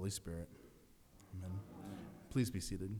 Holy Spirit. Amen. Please be seated.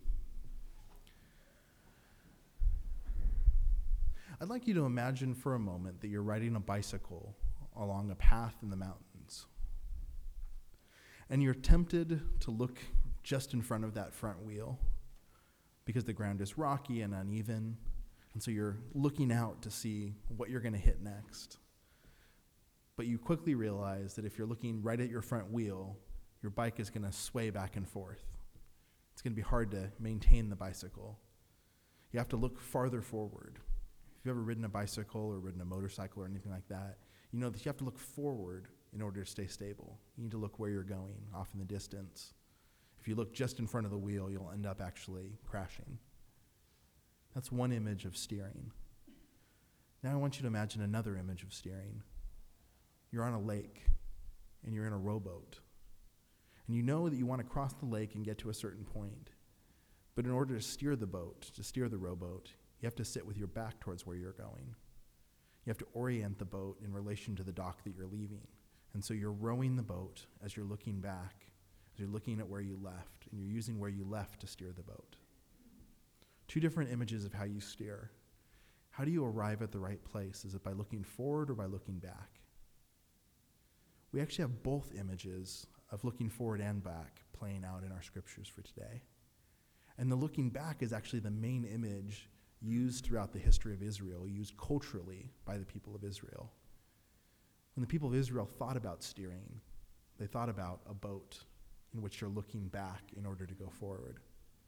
I'd like you to imagine for a moment that you're riding a bicycle along a path in the mountains. And you're tempted to look just in front of that front wheel because the ground is rocky and uneven. And so you're looking out to see what you're going to hit next. But you quickly realize that if you're looking right at your front wheel, your bike is going to sway back and forth. It's going to be hard to maintain the bicycle. You have to look farther forward. If you've ever ridden a bicycle or ridden a motorcycle or anything like that, you know that you have to look forward in order to stay stable. You need to look where you're going, off in the distance. If you look just in front of the wheel, you'll end up actually crashing. That's one image of steering. Now I want you to imagine another image of steering. You're on a lake, and you're in a rowboat. And you know that you want to cross the lake and get to a certain point. But in order to steer the boat, to steer the rowboat, you have to sit with your back towards where you're going. You have to orient the boat in relation to the dock that you're leaving. And so you're rowing the boat as you're looking back, as you're looking at where you left, and you're using where you left to steer the boat. Two different images of how you steer. How do you arrive at the right place? Is it by looking forward or by looking back? We actually have both images of looking forward and back playing out in our scriptures for today. And the looking back is actually the main image used throughout the history of Israel, used culturally by the people of Israel. When the people of Israel thought about steering, they thought about a boat in which you're looking back in order to go forward.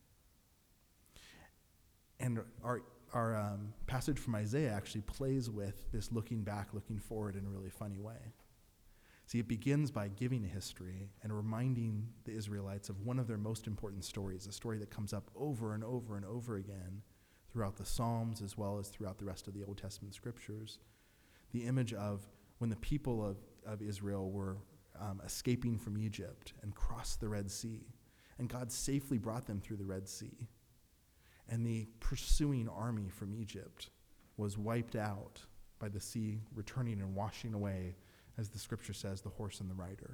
And our passage from Isaiah actually plays with this looking back, looking forward in a really funny way. See, it begins by giving a history and reminding the Israelites of one of their most important stories, a story that comes up over and over and over again throughout the Psalms as well as throughout the rest of the Old Testament scriptures. The image of when the people of Israel were escaping from Egypt and crossed the Red Sea, and God safely brought them through the Red Sea. And the pursuing army from Egypt was wiped out by the sea returning and washing away, as the scripture says, the horse and the rider.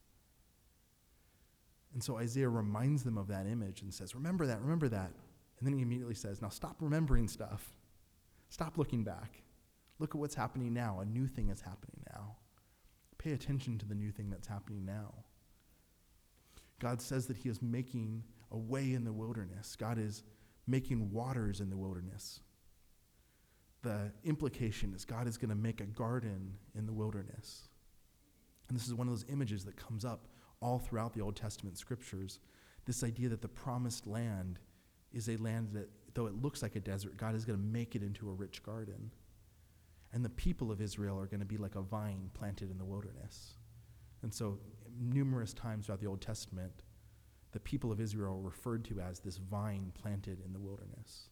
And so Isaiah reminds them of that image and says, remember that. And then he immediately says, now stop remembering stuff. Stop looking back. Look at what's happening now. A new thing is happening now. Pay attention to the new thing that's happening now. God says that he is making a way in the wilderness. God is making waters in the wilderness. The implication is God is going to make a garden in the wilderness. And this is one of those images that comes up all throughout the Old Testament scriptures. This idea that the promised land is a land that, though it looks like a desert, God is going to make it into a rich garden. And the people of Israel are going to be like a vine planted in the wilderness. And so numerous times throughout the Old Testament, the people of Israel are referred to as this vine planted in the wilderness.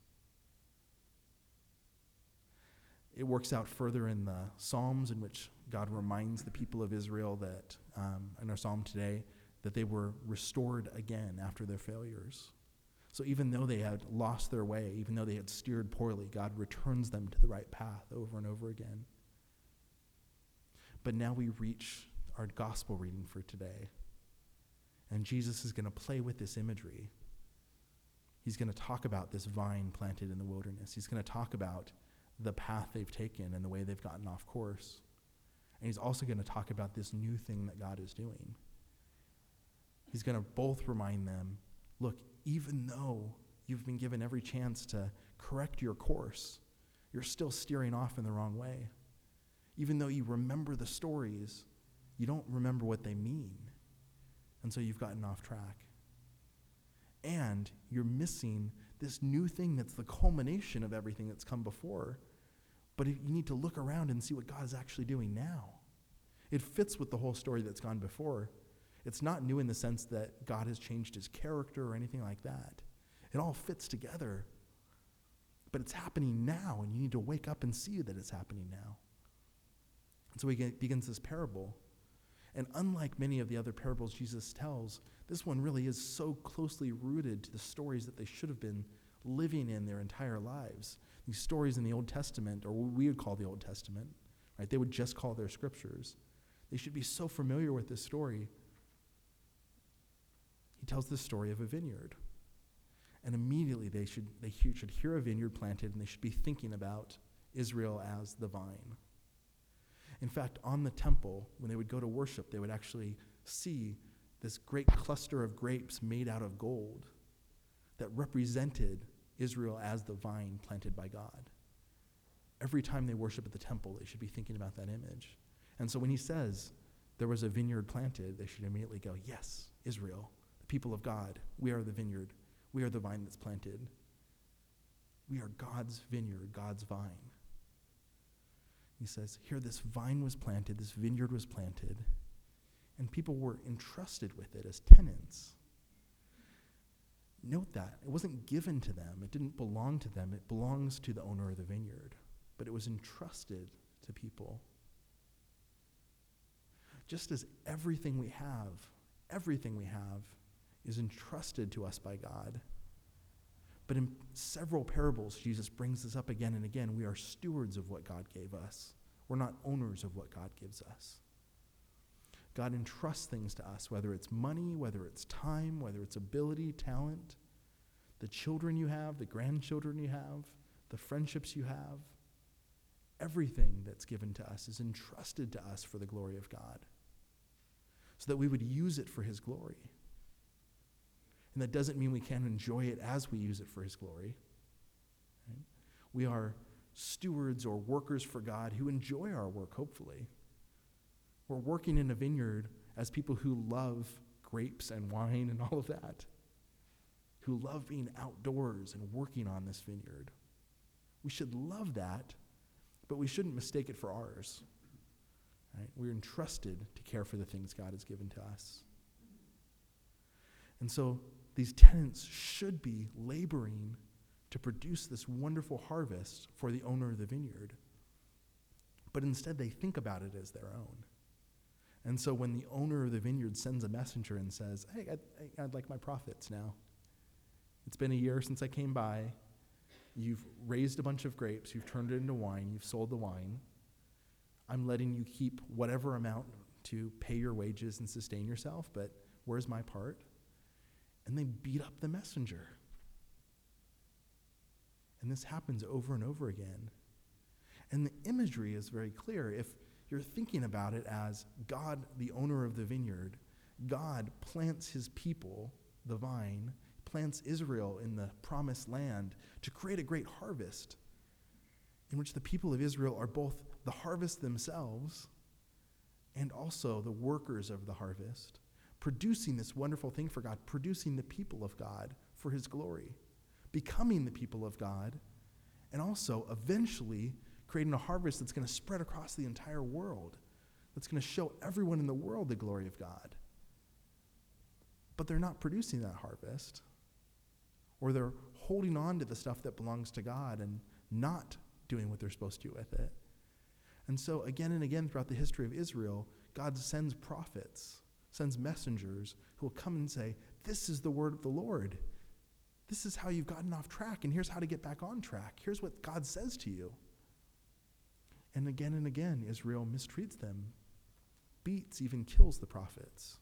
It works out further in the Psalms, in which God reminds the people of Israel that, in our psalm today, that they were restored again after their failures. So even though they had lost their way, even though they had steered poorly, God returns them to the right path over and over again. But now we reach our gospel reading for today. And Jesus is going to play with this imagery. He's going to talk about this vine planted in the wilderness. He's going to talk about the path they've taken and the way they've gotten off course. And he's also going to talk about this new thing that God is doing. He's going to both remind them, look, even though you've been given every chance to correct your course, you're still steering off in the wrong way. Even though you remember the stories, you don't remember what they mean. And so you've gotten off track. And you're missing this new thing that's the culmination of everything that's come before. But you need to look around and see what God is actually doing now. It fits with the whole story that's gone before. It's not new in the sense that God has changed his character or anything like that. It all fits together. But it's happening now, and you need to wake up and see that it's happening now. And so he begins this parable. And unlike many of the other parables Jesus tells, this one really is so closely rooted to the stories that they should have been living in their entire lives. These stories in the Old Testament, or what we would call the Old Testament, right? They would just call their scriptures. They should be so familiar with this story. he tells this story of a vineyard. And immediately they should hear a vineyard planted, and they should be thinking about Israel as the vine. In fact, on the temple, when they would go to worship, they would actually see this great cluster of grapes made out of gold that represented Israel as the vine planted by God. Every time they worship at the temple, they should be thinking about that image. And so when he says there was a vineyard planted, they should immediately go, yes, Israel, the people of God, we are the vineyard. We are the vine that's planted. We are God's vineyard, God's vine. He says, here this vine was planted, this vineyard was planted, and people were entrusted with it as tenants. Note that. It wasn't given to them. It didn't belong to them. It belongs to the owner of the vineyard. But it was entrusted to people. Just as everything we have is entrusted to us by God. But in several parables, Jesus brings this up again and again. We are stewards of what God gave us. We're not owners of what God gives us. God entrusts things to us, whether it's money, whether it's time, whether it's ability, talent, the children you have, the grandchildren you have, the friendships you have. Everything that's given to us is entrusted to us for the glory of God, so that we would use it for his glory. And that doesn't mean we can't enjoy it as we use it for his glory. Right? We are stewards or workers for God who enjoy our work, hopefully. We're working in a vineyard as people who love grapes and wine and all of that, who love being outdoors and working on this vineyard. We should love that, but we shouldn't mistake it for ours. Right? We're entrusted to care for the things God has given to us. And so these tenants should be laboring to produce this wonderful harvest for the owner of the vineyard. But instead they think about it as their own. And so when the owner of the vineyard sends a messenger and says, hey, I'd like my profits now. It's been a year since I came by. You've raised a bunch of grapes. You've turned it into wine. You've sold the wine. I'm letting you keep whatever amount to pay your wages and sustain yourself, but where's my part? And they beat up the messenger. And this happens over and over again. And the imagery is very clear. If you're thinking about it as God, the owner of the vineyard, God plants his people, the vine, plants Israel in the promised land to create a great harvest in which the people of Israel are both the harvest themselves and also the workers of the harvest, producing this wonderful thing for God, producing the people of God for his glory, becoming the people of God, and also eventually creating a harvest that's going to spread across the entire world, that's going to show everyone in the world the glory of God. But they're not producing that harvest, or they're holding on to the stuff that belongs to God and not doing what they're supposed to with it. And so again and again throughout the history of Israel, God sends prophets, sends messengers who will come and say, this is the word of the Lord. This is how you've gotten off track, and here's how to get back on track. Here's what God says to you. And again, Israel mistreats them, beats, even kills the prophets.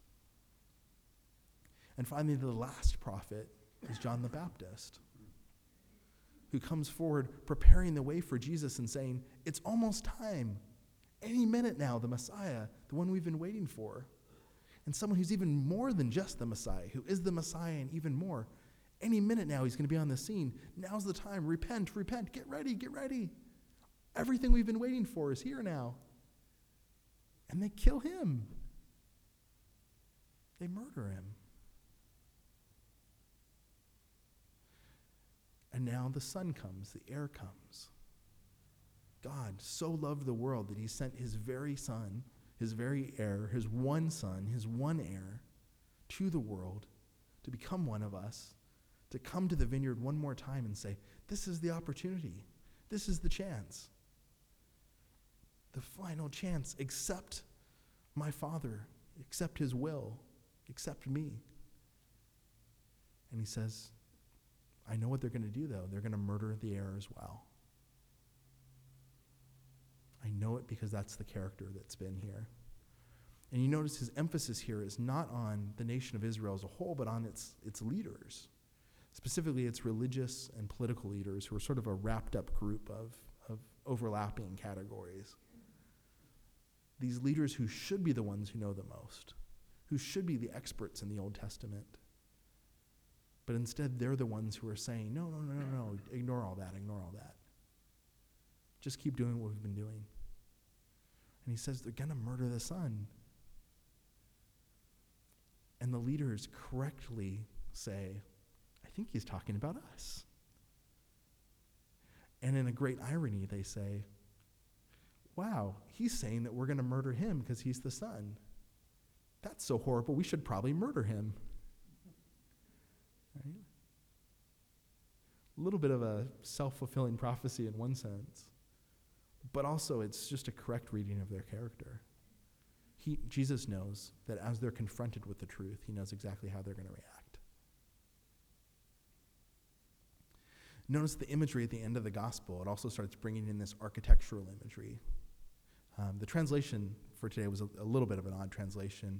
And finally, the last prophet is John the Baptist, who comes forward preparing the way for Jesus and saying, it's almost time. Any minute now, the Messiah, the one we've been waiting for. And someone who's even more than just the Messiah, who is the Messiah and even more. Any minute now, he's going to be on the scene. Now's the time. Repent, get ready. Everything we've been waiting for is here now. And they kill him. They murder him. And now the Son comes, the heir comes. God so loved the world that he sent his very Son, his very heir, his one Son, his one heir, to the world to become one of us, to come to the vineyard one more time and say, this is the opportunity. This is the chance. The final chance. Accept my Father. Accept his will. Accept me. And he says, I know what they're going to do, though. They're going to murder the heir as well. I know it because that's the character that's been here. And you notice his emphasis here is not on the nation of Israel as a whole, but on its leaders, specifically its religious and political leaders, who are sort of a wrapped up group of overlapping categories. These leaders who should be the ones who know the most, who should be the experts in the Old Testament. But instead, they're the ones who are saying, no, ignore all that. Just keep doing what we've been doing. And he says they're going to murder the son. And the leaders correctly say, I think he's talking about us. And in a great irony, they say, wow, he's saying that we're going to murder him because he's the son. That's so horrible, we should probably murder him. Right? A little bit of a self-fulfilling prophecy in one sense, but also it's just a correct reading of their character. Jesus knows that as they're confronted with the truth, he knows exactly how they're going to react. Notice the imagery at the end of the gospel. It also starts bringing in this architectural imagery. The translation for today was a little bit of an odd translation.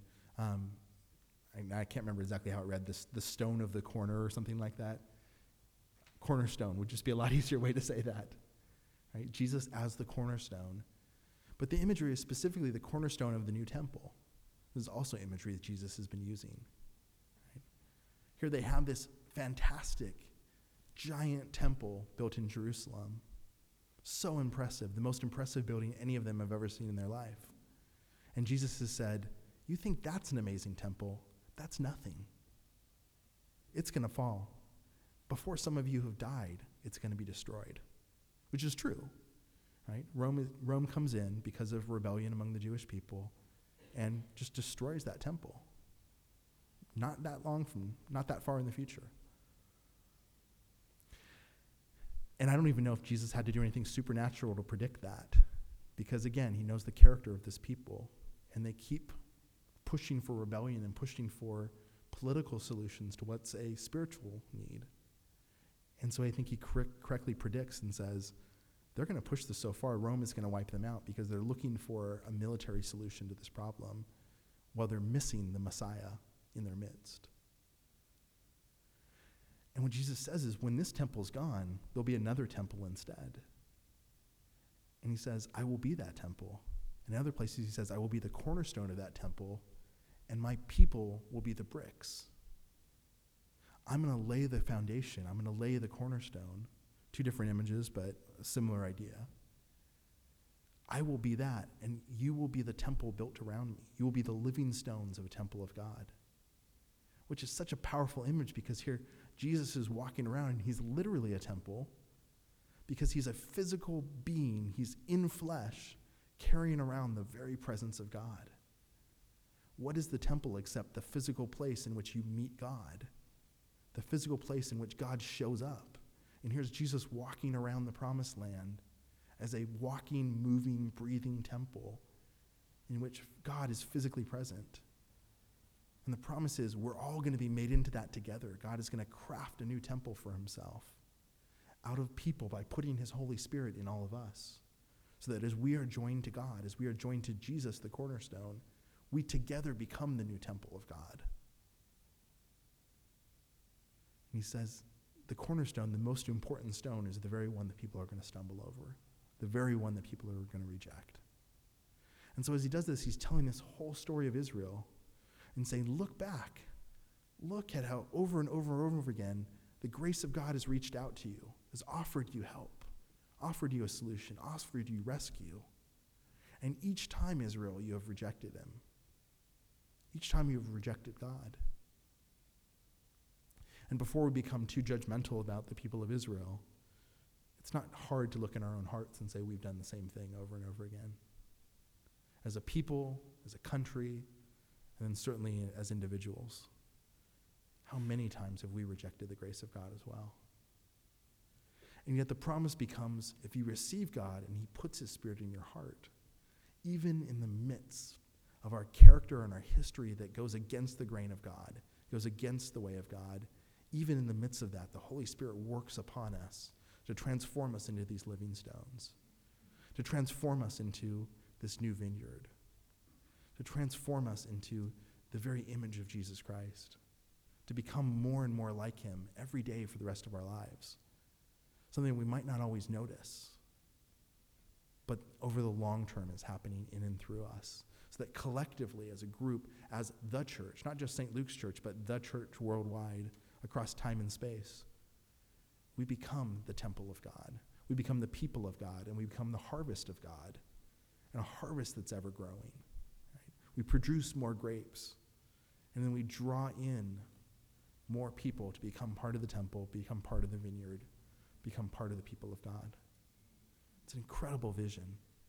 I can't remember exactly how it read, the stone of the corner or something like that. Cornerstone would just be a lot easier way to say that. Right? Jesus as the cornerstone. But the imagery is specifically the cornerstone of the new temple. This is also imagery that Jesus has been using. Right? Here they have this fantastic, giant temple built in Jerusalem. So impressive, the most impressive building any of them have ever seen in their life. And Jesus has said, you think that's an amazing temple? That's nothing. It's going to fall. Before some of you have died, it's going to be destroyed, which is true. Right? Rome comes in because of rebellion among the Jewish people and just destroys that temple. Not that far in the future. And I don't even know if Jesus had to do anything supernatural to predict that, because again, he knows the character of this people, and they keep pushing for rebellion and pushing for political solutions to what's a spiritual need. And so I think he correctly predicts and says, they're going to push this so far, Rome is going to wipe them out because they're looking for a military solution to this problem while they're missing the Messiah in their midst. And what Jesus says is when this temple's gone, there'll be another temple instead. And he says, I will be that temple. In other places he says, I will be the cornerstone of that temple, and my people will be the bricks. I'm going to lay the foundation. I'm going to lay the cornerstone. Two different images, but a similar idea. I will be that, and you will be the temple built around me. You will be the living stones of a temple of God, which is such a powerful image because here Jesus is walking around and he's literally a temple because he's a physical being. He's in flesh, carrying around the very presence of God. What is the temple except the physical place in which you meet God, the physical place in which God shows up? And here's Jesus walking around the promised land as a walking, moving, breathing temple in which God is physically present. And the promise is we're all going to be made into that together. God is going to craft a new temple for himself out of people by putting his Holy Spirit in all of us. So that as we are joined to God, as we are joined to Jesus, the cornerstone, we together become the new temple of God. And he says, the cornerstone, the most important stone, is the very one that people are going to stumble over, the very one that people are going to reject. And so as he does this, he's telling this whole story of Israel and saying, look back. Look at how over and over and over again the grace of God has reached out to you, has offered you help, offered you a solution, offered you rescue. And each time, Israel, you have rejected him. Each time you have rejected God. And before we become too judgmental about the people of Israel, it's not hard to look in our own hearts and say we've done the same thing over and over again. As a people, as a country, and then certainly as individuals. How many times have we rejected the grace of God as well? And yet the promise becomes, if you receive God and he puts his Spirit in your heart, even in the midst of our character and our history that goes against the grain of God, goes against the way of God, even in the midst of that, the Holy Spirit works upon us to transform us into these living stones, to transform us into this new vineyard, to to transform us into the very image of Jesus Christ, to become more and more like him every day for the rest of our lives. Something we might not always notice, but over the long term is happening in and through us. So that collectively as a group, as the church, not just St. Luke's church, but the church worldwide across time and space, we become the temple of God. We become the people of God, and we become the harvest of God, and a harvest that's ever growing. Right? We produce more grapes, and then we draw in more people to become part of the temple, become part of the vineyard, become part of the people of God. It's an incredible vision.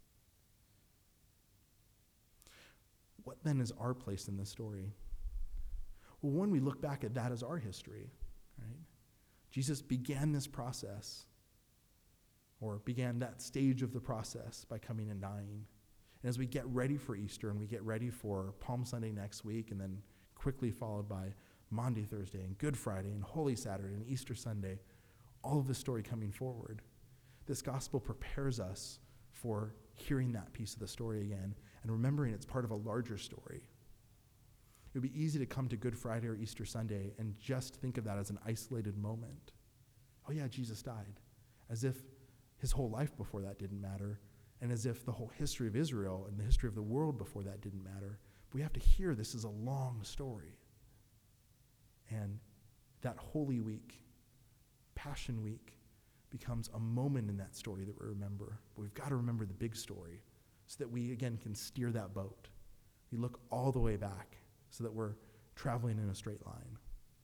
What then is our place in this story? Well, when we look back at that as our history, right? Jesus began this process, or began that stage of the process by coming and dying. And as we get ready for Easter and we get ready for Palm Sunday next week, and then quickly followed by Maundy Thursday and Good Friday and Holy Saturday and Easter Sunday, all of the story coming forward, this gospel prepares us for hearing that piece of the story again and remembering it's part of a larger story. It would be easy to come to Good Friday or Easter Sunday and just think of that as an isolated moment. Oh yeah, Jesus died. As if his whole life before that didn't matter, and as if the whole history of Israel and the history of the world before that didn't matter. But we have to hear this is a long story. And that Holy Week, Passion Week, becomes a moment in that story that we remember. But we've got to remember the big story so that we, again, can steer that boat. We look all the way back so that we're traveling in a straight line.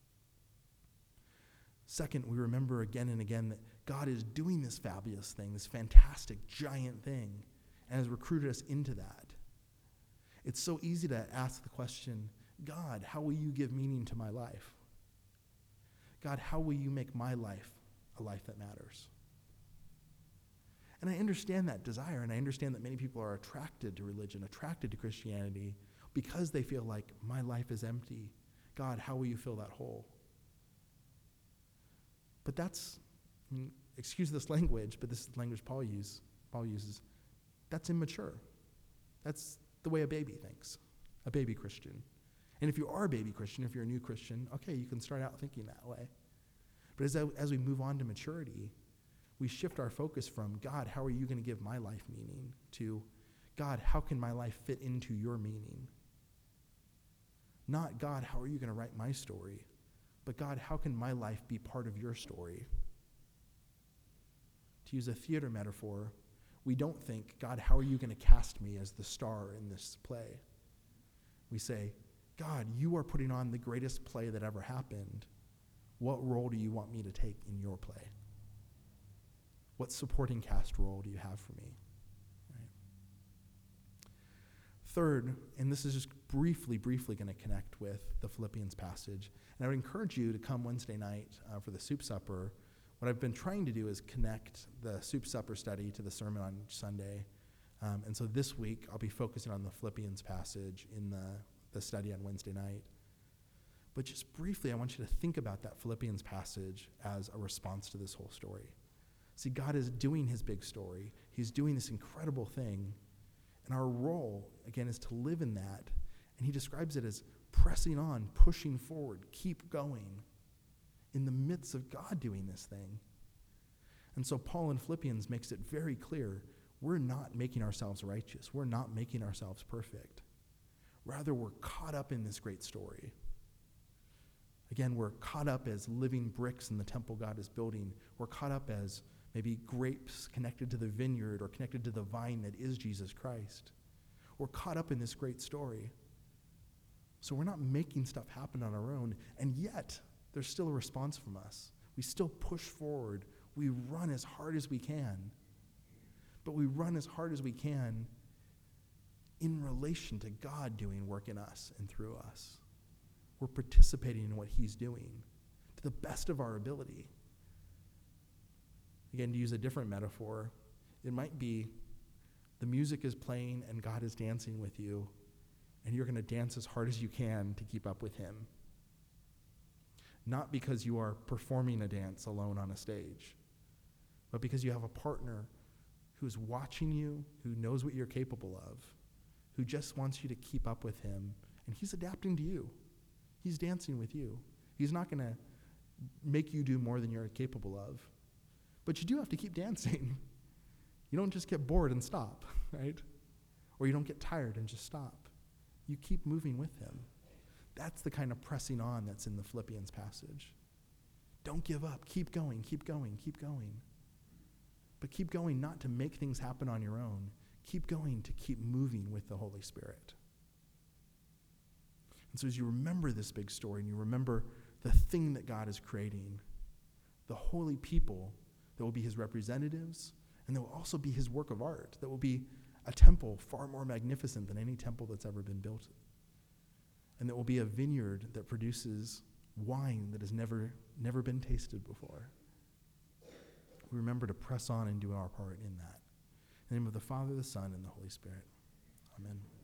Second, we remember again and again that God is doing this fabulous thing, this fantastic, giant thing, and has recruited us into that. It's so easy to ask the question, God, how will you give meaning to my life? God, how will you make my life a life that matters? And I understand that desire, and I understand that many people are attracted to religion, attracted to Christianity, because they feel like my life is empty. God, how will you fill that hole? But that's, excuse this language, but this is the language Paul uses. That's immature. That's the way a baby thinks, a baby Christian. And if you are a baby Christian, if you're a new Christian, okay, you can start out thinking that way. But as we move on to maturity, we shift our focus from, God, how are you going to give my life meaning, to, God, how can my life fit into your meaning? Not, God, how are you going to write my story? But God, how can my life be part of your story? To use a theater metaphor, we don't think, God, how are you going to cast me as the star in this play? We say, God, you are putting on the greatest play that ever happened. What role do you want me to take in your play? What supporting cast role do you have for me? Right? Third, and this is just briefly going to connect with the Philippians passage, and I would encourage you to come Wednesday night for the soup supper. What I've been trying to do is connect the soup supper study to the sermon on Sunday. And so this week, I'll be focusing on the Philippians passage in the study on Wednesday night. But just briefly, I want you to think about that Philippians passage as a response to this whole story. See, God is doing his big story. He's doing this incredible thing. And our role, again, is to live in that. And he describes it as pressing on, pushing forward, keep going in the midst of God doing this thing. And so Paul in Philippians makes it very clear, we're not making ourselves righteous. We're not making ourselves perfect. Rather, we're caught up in this great story. Again, we're caught up as living bricks in the temple God is building. We're caught up as maybe grapes connected to the vineyard or connected to the vine that is Jesus Christ. We're caught up in this great story. So we're not making stuff happen on our own, and yet there's still a response from us. We still push forward. We run as hard as we can. But we run as hard as we can in relation to God doing work in us and through us. We're participating in what he's doing to the best of our ability. Again, to use a different metaphor, it might be the music is playing and God is dancing with you, and you're going to dance as hard as you can to keep up with him. Not because you are performing a dance alone on a stage, but because you have a partner who's watching you, who knows what you're capable of, who just wants you to keep up with him, and he's adapting to you. He's dancing with you. He's not going to make you do more than you're capable of. But you do have to keep dancing. You don't just get bored and stop, right? Or you don't get tired and just stop. You keep moving with him. That's the kind of pressing on that's in the Philippians passage. Don't give up. Keep going, keep going, keep going. But keep going not to make things happen on your own. Keep going to keep moving with the Holy Spirit. And so as you remember this big story and you remember the thing that God is creating, the holy people that will be his representatives, and that will also be his work of art, that will be a temple far more magnificent than any temple that's ever been built, and that will be a vineyard that produces wine that has never been tasted before. We remember to press on and do our part in that. In the name of the Father, the Son, and the Holy Spirit. Amen.